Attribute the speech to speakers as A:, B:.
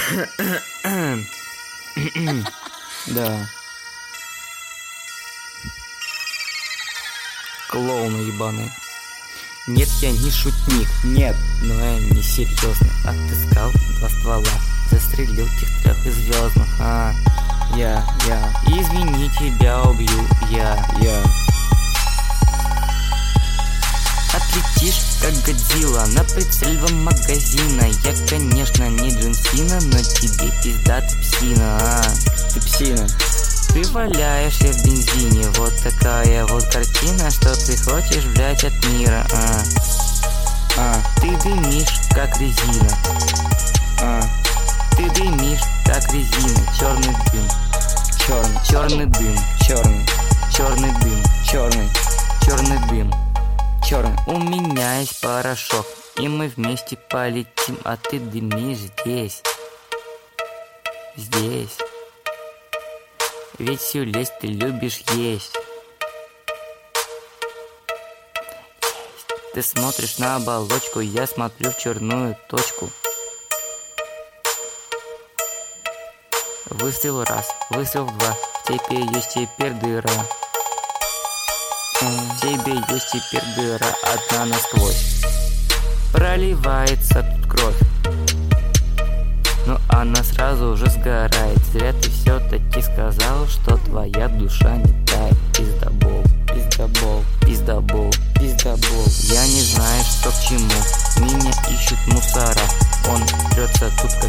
A: Да. Клоуны ебаные. Нет, я не шутник.
B: Нет.
A: Но я не серьезно. Отыскал 2 ствола, застрелил тех 3 звездных.
B: Я.
A: Извини, тебя убью я. Отлетишь, как Годзилла, на прицеле 2 магазина. Я, конечно, не Джон Сина, но тебе пизда, ты псина.
B: Ты псина.
A: Ты валяешься в бензине, вот такая вот картина, что ты хочешь, блять, от мира. Ты дымишь, как резина. Ты дымишь, как резина. Черный дым. Черный дым. Черный дым. Черный дым. У меня есть порошок, и мы вместе полетим, а ты дымишь здесь. Здесь. Ведь всю лезть ты любишь есть. Ты смотришь на оболочку, я смотрю в черную точку. Выстрел 1, выстрел 2, в тебе есть теперь дыра. В тебе есть теперь дыра, одна насквозь. Проливается тут кровь, но она сразу же сгорает. Зря ты все-таки сказал, что твоя душа не тает. Пиздобол. Я не знаю, что к чему. Меня ищут мусора. Он трется тут, как